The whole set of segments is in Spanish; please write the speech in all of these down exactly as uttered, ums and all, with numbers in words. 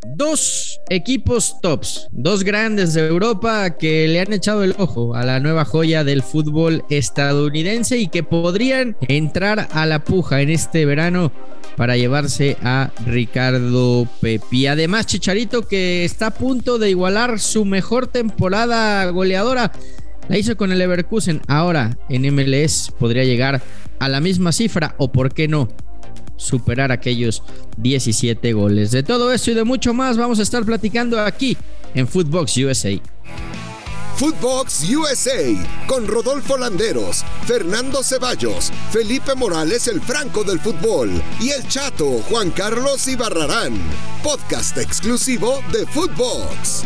Dos equipos tops, dos grandes de Europa que le han echado el ojo a la nueva joya del fútbol estadounidense y que podrían entrar a la puja en este verano para llevarse a Ricardo Pepi. Además, Chicharito, que está a punto de igualar su mejor temporada goleadora, la hizo con el Leverkusen. Ahora en M L S podría llegar a la misma cifra o, por qué no, superar aquellos diecisiete goles. De todo esto y de mucho más vamos a estar platicando aquí en Footbox U S A. Footbox U S A con Rodolfo Landeros, Fernando Ceballos, Felipe Morales, el Franco del fútbol, y el Chato Juan Carlos Ibarrarán. Podcast exclusivo de Footbox.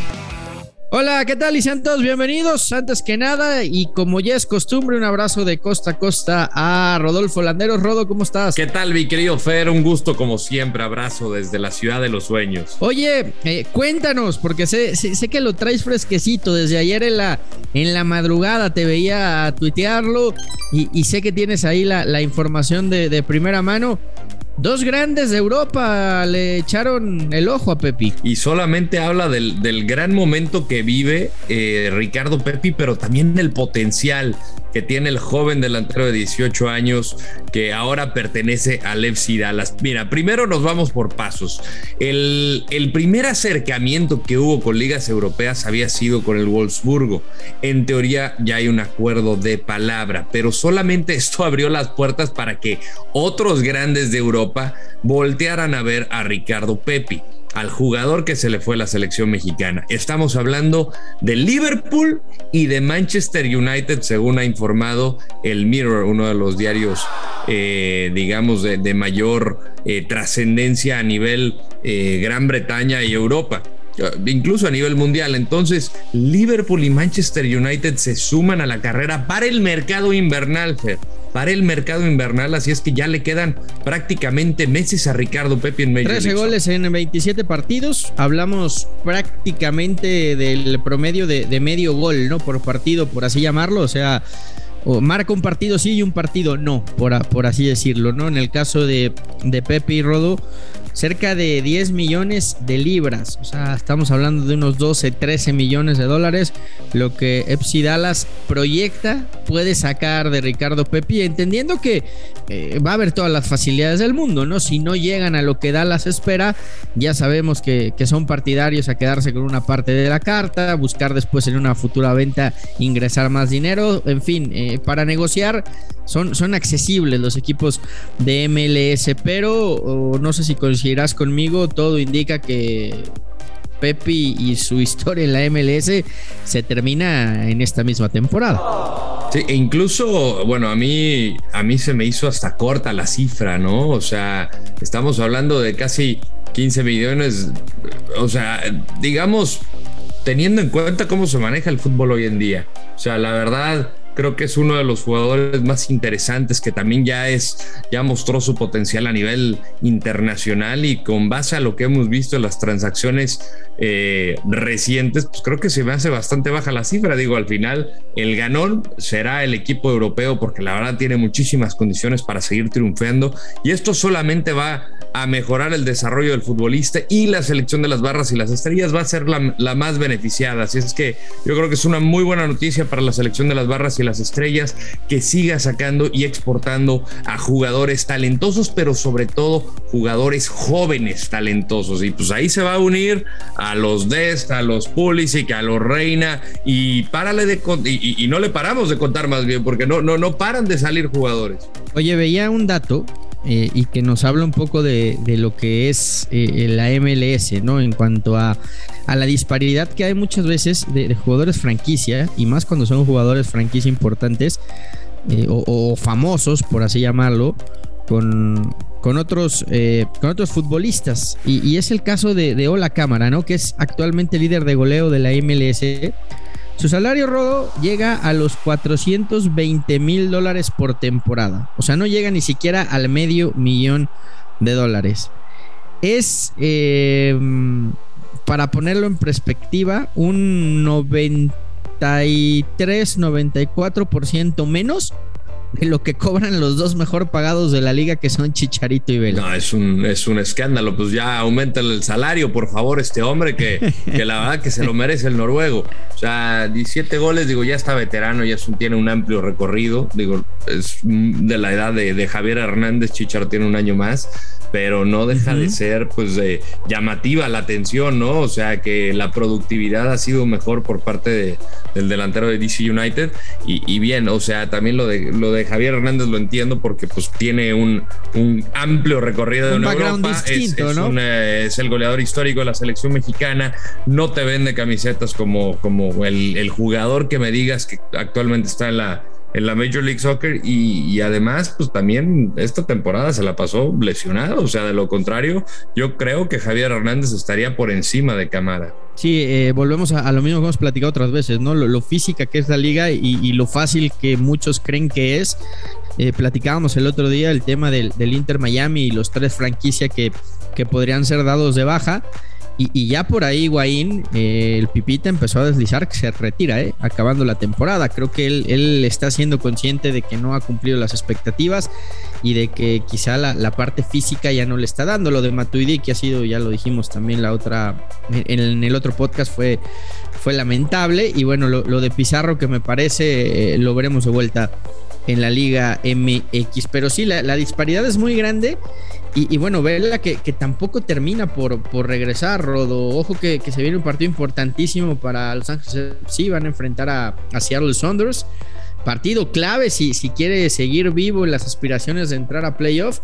Hola, ¿qué tal, y sean todos bienvenidos? Antes que nada, y como ya es costumbre, un abrazo de costa a costa a Rodolfo Landeros. Rodo, ¿cómo estás? ¿Qué tal, mi querido Fer? Un gusto como siempre, abrazo desde la ciudad de los sueños. Oye, eh, cuéntanos, porque sé, sé, sé que lo traes fresquecito, desde ayer en la, en la madrugada te veía tuitearlo, y, y sé que tienes ahí la, la información de, de primera mano. Dos grandes de Europa le echaron el ojo a Pepi. Y solamente habla del, del gran momento que vive eh, Ricardo Pepi, pero también el potencial que tiene el joven delantero de dieciocho años que ahora pertenece al F C Dallas. Mira, primero nos vamos por pasos. El, el primer acercamiento que hubo con ligas europeas había sido con el Wolfsburgo. En teoría ya hay un acuerdo de palabra, pero solamente esto abrió las puertas para que otros grandes de Europa voltearan a ver a Ricardo Pepi, al jugador que se le fue a la selección mexicana. Estamos hablando de Liverpool y de Manchester United, según ha informado el Mirror, uno de los diarios, eh, digamos, de, de mayor eh, trascendencia a nivel eh, Gran Bretaña y Europa, incluso a nivel mundial. Entonces, Liverpool y Manchester United se suman a la carrera para el mercado invernal, Fer. Para el mercado invernal, así es que ya le quedan prácticamente meses a Ricardo Pepi en Major League. trece goles en veintisiete partidos, hablamos prácticamente del promedio de, de medio gol, ¿no? Por partido, por así llamarlo, o sea, o marca un partido sí y un partido no, por, por así decirlo, ¿no? En el caso de, de Pepi y Rodo, cerca de diez millones de libras, o sea, estamos hablando de unos doce, trece millones de dólares, lo que F C Dallas proyecta puede sacar de Ricardo Pepi, entendiendo que eh, va a haber todas las facilidades del mundo, ¿no? Si no llegan a lo que Dallas espera, ya sabemos que, que son partidarios a quedarse con una parte de la carta, buscar después en una futura venta ingresar más dinero, en fin, eh, para negociar son, son accesibles los equipos de M L S, pero oh, no sé si coincidirás conmigo, todo indica que Pepi y su historia en la M L S se termina en esta misma temporada. Sí, e incluso, bueno, a mí, a mí se me hizo hasta corta la cifra, ¿no? O sea, estamos hablando de casi quince millones, o sea, digamos, teniendo en cuenta cómo se maneja el fútbol hoy en día. O sea, la verdad, creo que es uno de los jugadores más interesantes, que también ya es, ya mostró su potencial a nivel internacional, y con base a lo que hemos visto en las transacciones eh, recientes, pues creo que se me hace bastante baja la cifra. Digo, al final el ganón será el equipo europeo, porque la verdad tiene muchísimas condiciones para seguir triunfando, y esto solamente va a mejorar el desarrollo del futbolista, y la selección de las barras y las estrellas va a ser la, la más beneficiada. Así es que yo creo que es una muy buena noticia para la selección de las barras y las estrellas, que siga sacando y exportando a jugadores talentosos, pero sobre todo jugadores jóvenes talentosos, y pues ahí se va a unir a los Dest, a los Pulisic, a los Reina, y párale de y, y no le paramos de contar, más bien, porque no, no, no paran de salir jugadores. Oye, veía un dato Eh, y que nos habla un poco de, de lo que es eh, la M L S, ¿no? En cuanto a, a la disparidad que hay muchas veces de, de jugadores franquicia, y más cuando son jugadores franquicia importantes eh, o, o famosos, por así llamarlo, con, con, otros, eh, con otros futbolistas. Y, y es el caso de, de Ola Cámara, ¿no? Que es actualmente líder de goleo de la M L S. Su salario, Rodo, llega a los cuatrocientos veinte mil dólares por temporada. O sea, no llega ni siquiera al medio millón de dólares. Es, eh, para ponerlo en perspectiva, un noventa y tres, noventa y cuatro por ciento menos de lo que cobran los dos mejor pagados de la liga, que son Chicharito y Vela. No, es un, es un escándalo. Pues ya aumenta el salario, por favor, este hombre que, que la verdad que se lo merece el noruego. O sea, diecisiete goles, digo, ya está veterano, ya es un, tiene un amplio recorrido. Digo, es de la edad de, de Javier Hernández. Chicharito tiene un año más, pero no deja uh-huh. de ser pues eh, llamativa la atención, ¿no? O sea, que la productividad ha sido mejor por parte de, del delantero de D C United y, y bien, o sea, también lo de, lo de Javier Hernández lo entiendo porque pues tiene un, un amplio recorrido un en Europa, distinto, es, es, ¿no? un, eh, es el goleador histórico de la selección mexicana, no te vende camisetas como, como el, el jugador que me digas que actualmente está en la en la Major League Soccer y, y además pues también esta temporada se la pasó lesionado, o sea, de lo contrario yo creo que Javier Hernández estaría por encima de Camara. Sí, eh, volvemos a, a lo mismo que hemos platicado otras veces, ¿no? Lo, lo física que es la liga y, y lo fácil que muchos creen que es. Eh, platicábamos el otro día el tema del, del Inter Miami y los tres franquicias que, que podrían ser dados de baja. Y, y ya por ahí Higuaín, eh, el Pipita empezó a deslizar que se retira, eh, acabando la temporada. Creo que él, él está siendo consciente de que no ha cumplido las expectativas y de que quizá la, la parte física ya no le está dando. Lo de Matuidi, que ha sido, ya lo dijimos también la otra, en, en el otro podcast, fue, fue lamentable. Y bueno, lo, lo de Pizarro, que me parece, eh, lo veremos de vuelta en la Liga M X. Pero sí, la, la disparidad es muy grande. Y, y bueno, Vela que, que tampoco termina por, por regresar, Rodo. Ojo que, que se viene un partido importantísimo para Los Ángeles. Sí, van a enfrentar a, a Seattle Sounders. Partido clave si, si quiere seguir vivo en las aspiraciones de entrar a playoff.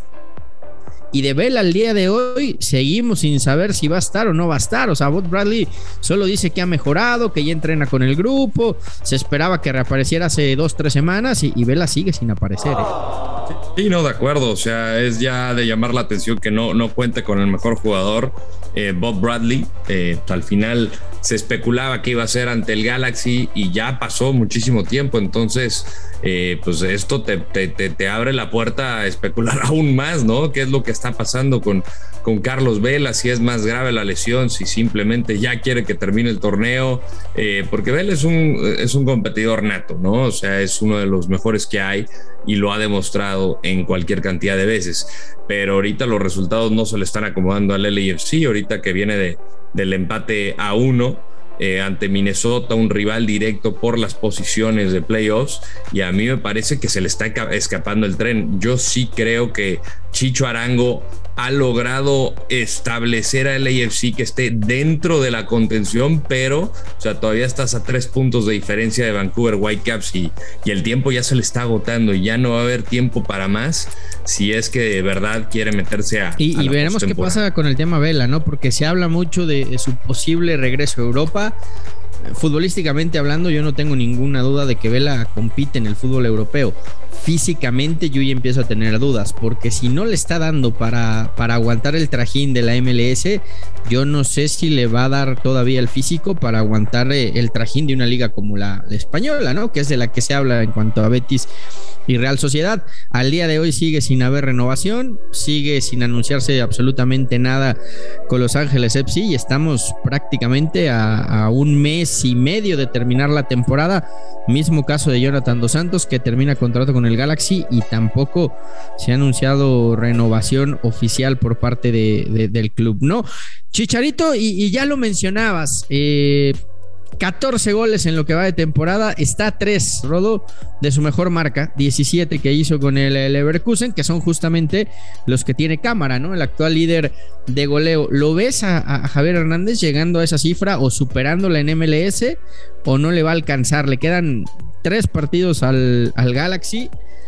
Y de Vela al día de hoy seguimos sin saber si va a estar o no va a estar. O sea, Bob Bradley solo dice que ha mejorado, que ya entrena con el grupo. Se esperaba que reapareciera hace dos, tres semanas y, y Vela sigue sin aparecer, ¿eh? Sí, no, de acuerdo. O sea, es ya de llamar la atención que no, no cuente con el mejor jugador, eh, Bob Bradley. Eh, al final se especulaba que iba a ser ante el Galaxy y ya pasó muchísimo tiempo. Entonces, eh, pues esto te, te, te, te abre la puerta a especular aún más, ¿no? ¿Qué es lo que está pasando con, con Carlos Vela? Si es más grave la lesión, si simplemente ya quiere que termine el torneo. Eh, porque Vela es un, es un competidor nato, ¿no? O sea, es uno de los mejores que hay y lo ha demostrado en cualquier cantidad de veces, pero ahorita los resultados no se le están acomodando al L A F C, ahorita que viene de, del empate a uno eh, ante Minnesota, un rival directo por las posiciones de playoffs, y a mí me parece que se le está escapando el tren. Yo sí creo que Chicho Arango ha logrado establecer al L A F C que esté dentro de la contención, pero o sea, todavía estás a tres puntos de diferencia de Vancouver Whitecaps y, y el tiempo ya se le está agotando y ya no va a haber tiempo para más si es que de verdad quiere meterse a y, a y veremos qué pasa con el tema Vela, ¿no? Porque se habla mucho de, de su posible regreso a Europa. Futbolísticamente hablando, yo no tengo ninguna duda de que Vela compite en el fútbol europeo. Físicamente yo ya empiezo a tener dudas, porque si no le está dando para, para aguantar el trajín de la M L S, yo no sé si le va a dar todavía el físico para aguantar el trajín de una liga como la, la española, ¿no? Que es de la que se habla en cuanto a Betis y Real Sociedad. Al día de hoy sigue sin haber renovación, sigue sin anunciarse absolutamente nada con Los Ángeles F C y estamos prácticamente a, a un mes y medio de terminar la temporada. Mismo caso de Jonathan Dos Santos, que termina contrato con el Galaxy y tampoco se ha anunciado renovación oficial por parte de, de, del club, ¿no? Chicharito, y, y ya lo mencionabas, eh, catorce goles en lo que va de temporada, está a tres, Rodo, de su mejor marca, diecisiete que hizo con el Leverkusen, que son justamente los que tiene Cámara, ¿no? El actual líder de goleo. ¿Lo ves a, a Javier Hernández llegando a esa cifra o superándola en M L S o no le va a alcanzar? Le quedan tres partidos al, al Galaxy,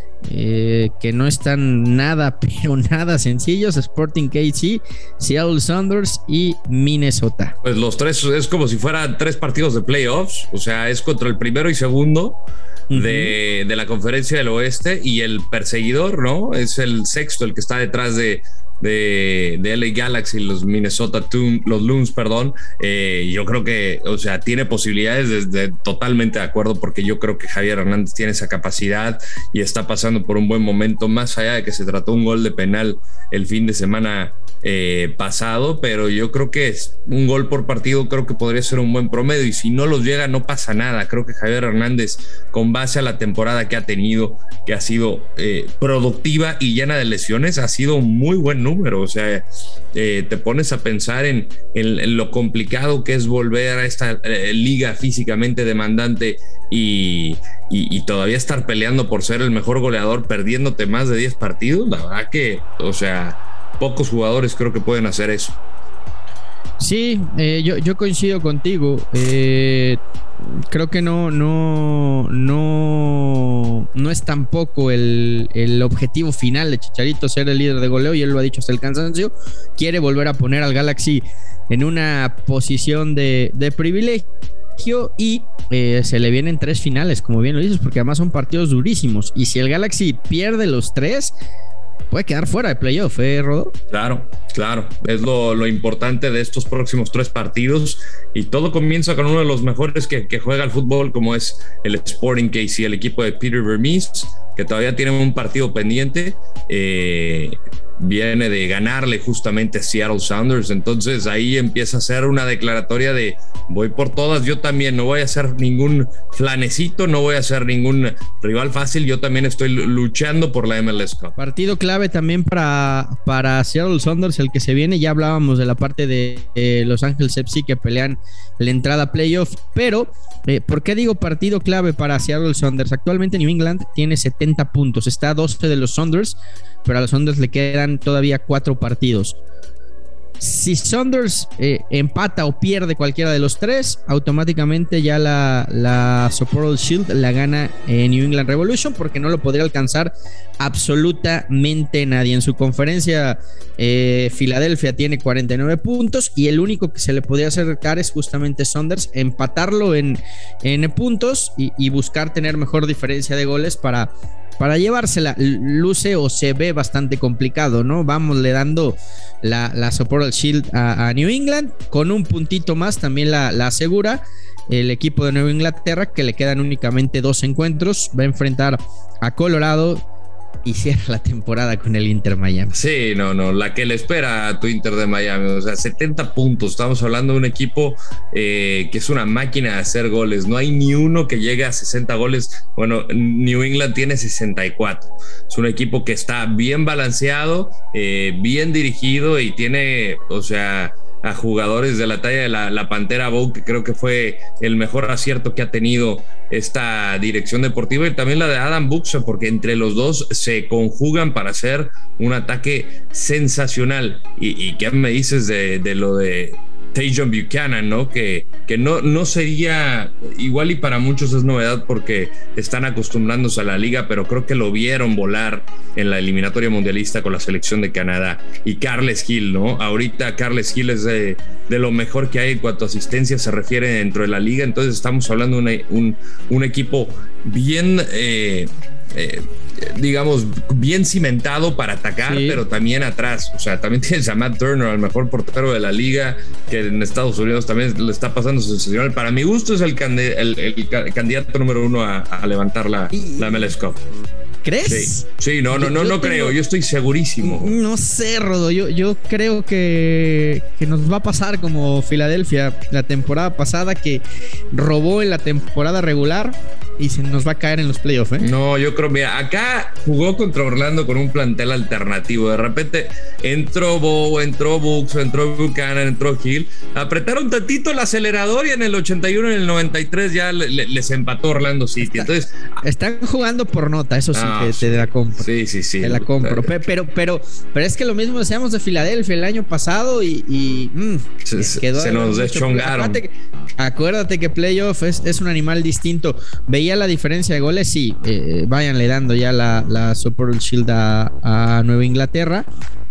eh, que no están nada, pero nada sencillos: Sporting K C, Seattle Sounders y Minnesota. Pues los tres es como si fueran tres partidos de playoffs, o sea, es contra el primero y segundo uh-huh. de, de la Conferencia del Oeste, y el perseguidor, ¿no? Es el sexto, el que está detrás de, de, de L A Galaxy, los Minnesota Toon, los Loons, perdón, eh, yo creo que, o sea, tiene posibilidades de, de, totalmente de acuerdo, porque yo creo que Javier Hernández tiene esa capacidad y está pasando por un buen momento, más allá de que se trató un gol de penal el fin de semana eh, pasado, pero yo creo que es un gol por partido, creo que podría ser un buen promedio, y si no los llega no pasa nada. Creo que Javier Hernández, con base a la temporada que ha tenido, que ha sido eh, productiva y llena de lesiones, ha sido un muy buen número. O sea, eh, te pones a pensar en, en, en lo complicado que es volver a esta eh, liga físicamente demandante y, y, y todavía estar peleando por ser el mejor goleador perdiéndote más de diez partidos. La verdad que, o sea, pocos jugadores creo que pueden hacer eso. Sí, eh, yo, yo coincido contigo. Eh, creo que no, no, no, no es tampoco el, el objetivo final de Chicharito ser el líder de goleo, y él lo ha dicho hasta el cansancio. Quiere volver a poner al Galaxy en una posición de, de privilegio, y eh, se le vienen tres finales, como bien lo dices, porque además son partidos durísimos. Y si el Galaxy pierde los tres, puede quedar fuera de playoff, ¿eh, Rodo? Claro, claro. Es lo, lo importante de estos próximos tres partidos, y todo comienza con uno de los mejores que, que juega el fútbol, como es el Sporting K C, el equipo de Peter Vermes, que todavía tiene un partido pendiente. Eh, viene de ganarle justamente a Seattle Sounders, entonces ahí empieza a ser una declaratoria de voy por todas, yo también no voy a ser ningún flanecito, no voy a ser ningún rival fácil, yo también estoy luchando por la M L S Cup. Partido clave también para, para Seattle Sounders el que se viene. Ya hablábamos de la parte de eh, Los Ángeles F C que pelean la entrada a playoff, pero eh, ¿por qué digo partido clave para Seattle Sounders? Actualmente New England tiene setenta puntos, está a doce de los Sounders, pero a los Sounders le quedan todavía cuatro partidos. Si Sounders eh, empata o pierde cualquiera de los tres, automáticamente ya la, la Sapporo Shield la gana eh, New England Revolution, porque no lo podría alcanzar absolutamente nadie. En su conferencia, eh, Filadelfia tiene cuarenta y nueve puntos, y el único que se le podría acercar es justamente Sounders, empatarlo en, en puntos y, y buscar tener mejor diferencia de goles para para llevársela. Luce o se ve bastante complicado, ¿no? Vamos le dando la, la Sapporo Shield a, a New England, con un puntito más también la, la asegura el equipo de Nueva Inglaterra, que le quedan únicamente dos encuentros. Va a enfrentar a Colorado y cierra la temporada con el Inter Miami. Sí, no, no, la que le espera a tu Inter de Miami, o sea, setenta puntos, estamos hablando de un equipo eh, que es una máquina de hacer goles, no hay ni uno que llegue a sesenta goles. Bueno, New England tiene sesenta y cuatro, es un equipo que está bien balanceado, eh, bien dirigido, y tiene, o sea, a jugadores de la talla de la, la Pantera Bow, que creo que fue el mejor acierto que ha tenido esta dirección deportiva, y también la de Adam Buksa, porque entre los dos se conjugan para hacer un ataque sensacional. ¿Y, y qué me dices de, de lo de Tajon Buchanan, ¿no? Que, que no, no sería igual, y para muchos es novedad porque están acostumbrándose a la liga, pero creo que lo vieron volar en la eliminatoria mundialista con la selección de Canadá. Y Carles Gil, ¿no? Ahorita Carles Gil es de, de lo mejor que hay en cuanto a asistencia se refiere dentro de la liga, entonces estamos hablando de una, un, un equipo bien... Eh, eh, digamos, bien cimentado para atacar, sí, pero también atrás. O sea, también tienes a Matt Turner, el mejor portero de la liga, que en Estados Unidos también le está pasando sensacional. Para mi gusto es el, candi- el, el candidato número uno a, a levantar la, la M L S Cup. ¿Crees? Sí, sí, no, no, no, no creo, yo estoy segurísimo. No sé, Rodo, yo, yo creo que, que nos va a pasar como Filadelfia la temporada pasada, que robó en la temporada regular y se nos va a caer en los playoffs, ¿eh? No, yo creo, mira, acá jugó contra Orlando con un plantel alternativo. De repente entró Bow, entró Bux, entró Buchanan, entró Hill. Apretaron tantito el acelerador y en el ochenta y uno y en el noventa y tres ya le, le, les empató Orlando City. Entonces, están jugando por nota, eso sí, ah, que te la compro. Sí, sí, sí. Te la compro. Pero, pero, pero, pero es que lo mismo decíamos de Filadelfia el año pasado y, y mmm, se, quedó se nos deschongaron. Acuérdate, acuérdate que playoff es, es un animal distinto. Veía la diferencia de goles, sí, eh, váyanle dando ya la, la Super Shield a, a Nueva Inglaterra,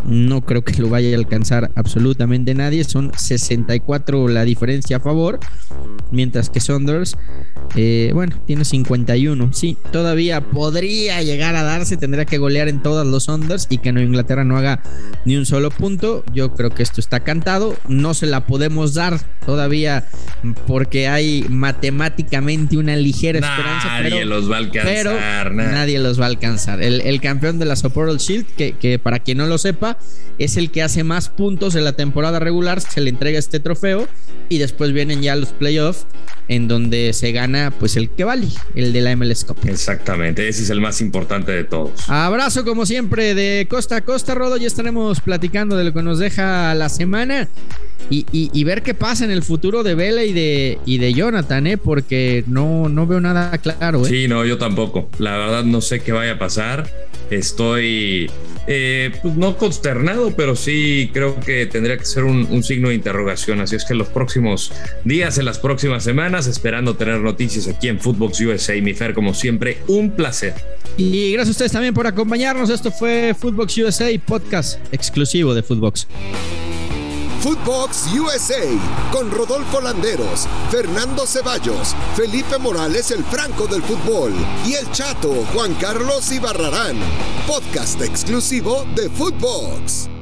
no creo que lo vaya a alcanzar absolutamente nadie. Son sesenta y cuatro la diferencia a favor, mientras que Saunders, eh, bueno, tiene cincuenta y uno. Sí, todavía podría llegar a darse, tendría que golear en todos los Saunders y que Nueva Inglaterra no haga ni un solo punto. Yo creo que esto está cantado, no se la podemos dar todavía porque hay matemáticamente una ligera nadie esperanza. Nadie pero, los va a alcanzar. Pero nadie. nadie los va a alcanzar. El, el campeón de la Supporters Shield, que, que para quien no lo sepa, es el que hace más puntos en la temporada regular, se le entrega este trofeo y después vienen ya los playoffs en donde se gana pues el que vale, el de la M L S Cup. Exactamente, ese es el más importante de todos. Abrazo como siempre de costa a costa, Rodo, ya estaremos platicando de lo que nos deja la semana y, y, y ver qué pasa en el futuro de Vela y de, y de Jonathan, ¿eh? Porque no, no veo nada claro. ¿eh? Sí, no, yo tampoco, la verdad no sé qué vaya a pasar, estoy... Eh, pues no consternado, pero sí creo que tendría que ser un, un signo de interrogación. Así es que en los próximos días, en las próximas semanas, esperando tener noticias aquí en Footbox U S A. Mi Fer, como siempre, un placer. Y gracias a ustedes también por acompañarnos. Esto fue Footbox U S A, podcast exclusivo de Footbox. Footbox U S A con Rodolfo Landeros, Fernando Ceballos, Felipe Morales, el Franco del fútbol, y el Chato Juan Carlos Ibarrarán. Podcast exclusivo de Footbox.